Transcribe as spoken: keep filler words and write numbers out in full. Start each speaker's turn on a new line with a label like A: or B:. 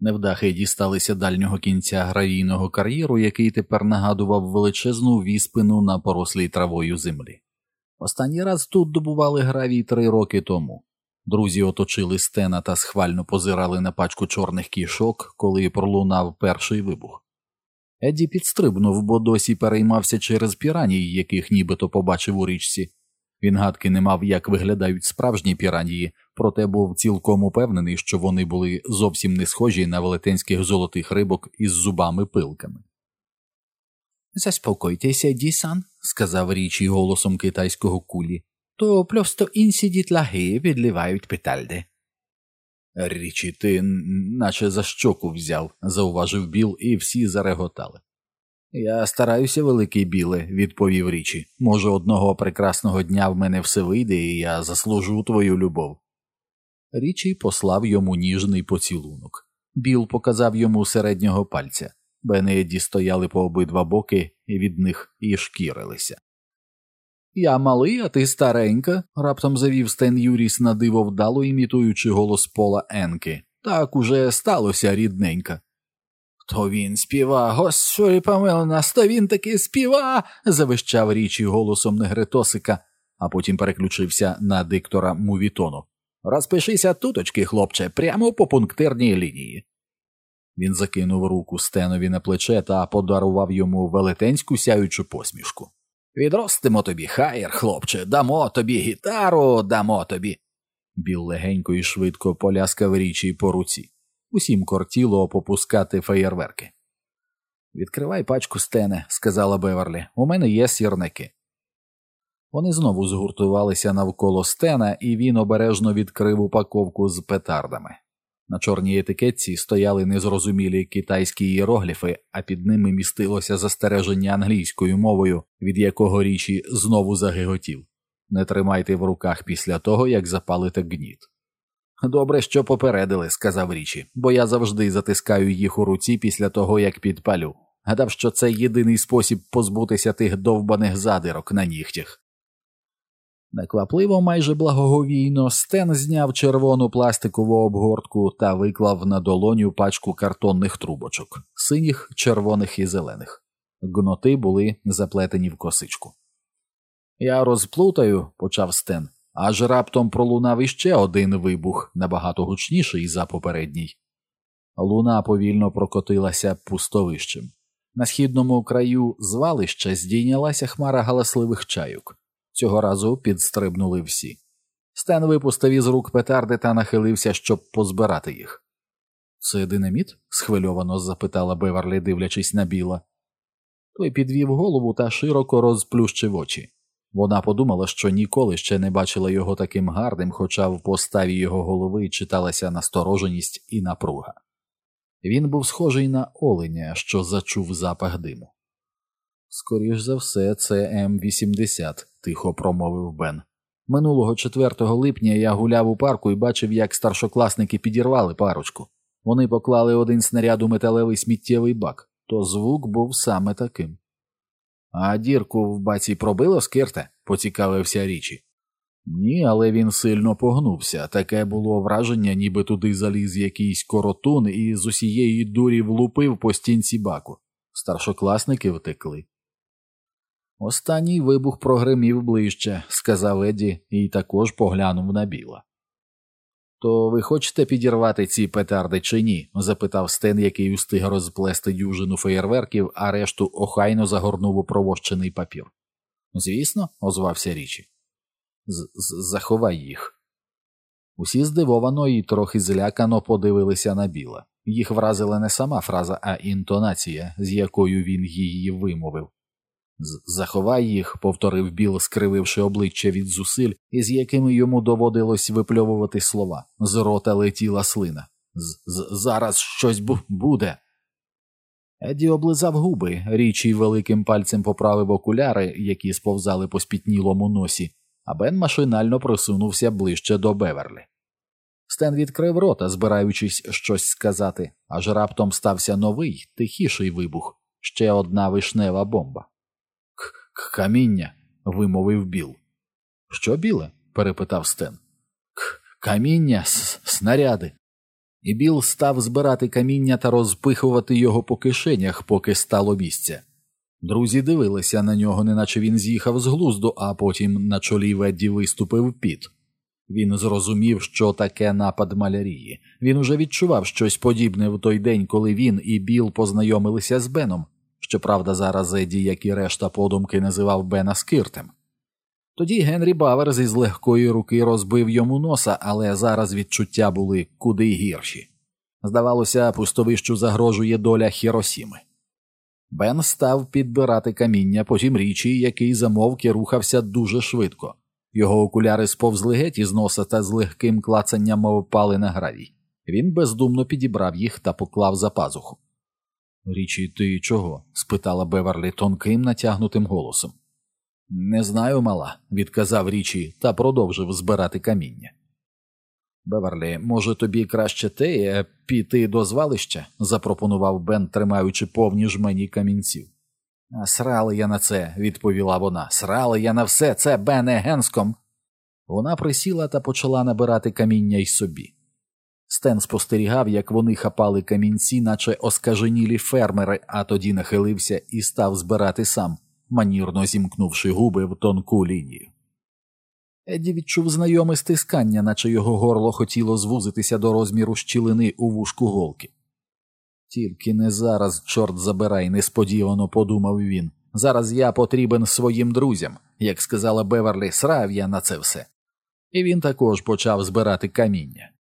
A: Невдахи дісталися дальнього кінця гравійного кар'єру, який тепер нагадував величезну віспину на порослій травою землі. Останній раз тут добували гравій три роки тому. Друзі оточили Стена та схвально позирали на пачку чорних кішок, коли пролунав перший вибух. Едді підстрибнув, бо досі переймався через піраній, яких нібито побачив у річці. Він гадки не мав, як виглядають справжні піранії, проте був цілком упевнений, що вони були зовсім не схожі на велетенських золотих рибок із зубами-пилками. «Заспокойтеся, Ді-сан», – сказав Річі голосом китайського кулі. «То просто інші дітлаги відливають петальди». «Річі, ти наче за щоку взяв», – зауважив Біл, і всі зареготали. «Я стараюся, великий Біле», – відповів Річі. «Може, одного прекрасного дня в мене все вийде, і я заслужу твою любов». Річі послав йому ніжний поцілунок. Біл показав йому середнього пальця. Бен і Едді стояли по обидва боки і від них і шкірилися. «Я малий, а ти старенька», – раптом завів Стен Юріс на диво вдало, імітуючи голос Пола Енки. «Так уже сталося, рідненька». «То він співа, Господи помилуй нас, то він таки співа!» – завищав Річі голосом негритосика, а потім переключився на диктора мувітону. «Розпишися туточки, хлопче, прямо по пунктирній лінії». Він закинув руку Стенові на плече та подарував йому велетенську сяючу посмішку. «Відростимо тобі хаєр, хлопче, дамо тобі гітару, дамо тобі». Біл легенько і швидко поляскав Річі по руці. Усім кортіло попускати феєрверки. «Відкривай пачку, Стене», – сказала Беверлі, – «у мене є сірники». Вони знову згуртувалися навколо Стена, і він обережно відкрив упаковку з петардами. На чорній етикетці стояли незрозумілі китайські іерогліфи, а під ними містилося застереження англійською мовою, від якого Річі знову загиготів. «Не тримайте в руках після того, як запалите гніт». «Добре, що попередили», – сказав Річі, – «бо я завжди затискаю їх у руці після того, як підпалю. Гадав, що це єдиний спосіб позбутися тих довбаних задирок на нігтях». Неквапливо, майже благоговійно, Стен зняв червону пластикову обгортку та виклав на долоню пачку картонних трубочок – синіх, червоних і зелених. Гноти були заплетені в косичку. «Я розплутаю», – почав Стен, аж раптом пролунав іще один вибух, набагато гучніший за попередній. Луна повільно прокотилася пустовищем. На східному краю звалища здійнялася хмара галасливих чайок. Цього разу підстрибнули всі. Стен випустив із рук петарди та нахилився, щоб позбирати їх. «Це динаміт?» – схвильовано запитала Беверлі, дивлячись на Біла. Той підвів голову та широко розплющив очі. Вона подумала, що ніколи ще не бачила його таким гарним, хоча в поставі його голови читалася настороженість і напруга. Він був схожий на оленя, що зачув запах диму. «Скоріш за все, це Ем вісімдесят», – тихо промовив Бен. «Минулого четвертого липня я гуляв у парку і бачив, як старшокласники підірвали парочку. Вони поклали один снаряд у металевий сміттєвий бак, то звук був саме таким». «А дірку в баці пробило, Скирте?» – поцікавився Річі. «Ні, але він сильно погнувся. Таке було враження, ніби туди заліз якийсь коротун і з усієї дурі влупив по стінці баку. Старшокласники втекли». «Останній вибух прогримів ближче», – сказав Едді і також поглянув на Біла. «То ви хочете підірвати ці петарди чи ні?» – запитав Стен, який устиг розплести дюжину феєрверків, а решту охайно загорнув у провощений папір. «Звісно», – озвався Річі. «Заховай їх». Усі здивовано і трохи злякано подивилися на Біла. Їх вразила не сама фраза, а інтонація, з якою він її вимовив. «Заховай їх», – повторив Біл, скрививши обличчя від зусиль, із якими йому доводилось випльовувати слова. З рота летіла слина. «Зараз щось бу буде». Едді облизав губи, Річі великим пальцем поправив окуляри, які сповзали по спітнілому носі, а Бен машинально просунувся ближче до Беверлі. Стен відкрив рота, збираючись щось сказати, аж раптом стався новий, тихіший вибух, ще одна вишнева бомба. «К каміння», – вимовив Біл. «Що, Біле?» – перепитав Стен. «К каміння, снаряди». І Біл став збирати каміння та розпихувати його по кишенях, поки стало місця. Друзі дивилися на нього, неначе він з'їхав з глузду, а потім на чолі Ведді виступив піт. Він зрозумів, що таке напад малярії. Він уже відчував щось подібне в той день, коли він і Біл познайомилися з Беном. Щоправда, зараз Едді, як і решта подумки, називав Бена скиртем. Тоді Генрі Баверс із легкої руки розбив йому носа, але зараз відчуття були куди гірші. Здавалося, пустовищу загрожує доля Хіросіми. Бен став підбирати каміння, потім Річі, який замовк і рухався дуже швидко. Його окуляри сповзли геть із носа та з легким клацанням впали на гравій. Він бездумно підібрав їх та поклав за пазуху. «Річі, ти чого?» – спитала Беверлі тонким, натягнутим голосом. «Не знаю, мала», – відказав Річі та продовжив збирати каміння. «Беверлі, може тобі краще те піти до звалища?» – запропонував Бен, тримаючи повні жмені камінців. «А срали я на це», – відповіла вона. «Срали я на все це, Бене Генском!» Вона присіла та почала набирати каміння й собі. Стен спостерігав, як вони хапали камінці, наче оскаженілі фермери, а тоді нахилився і став збирати сам, манірно зімкнувши губи в тонку лінію. Едді відчув знайоме стискання, наче його горло хотіло звузитися до розміру щілини у вушку голки. «Тільки не зараз, чорт забирай», – несподівано подумав він. «Зараз я потрібен своїм друзям. Як сказала Беверлі, срав я на це все». І він також почав збирати каміння.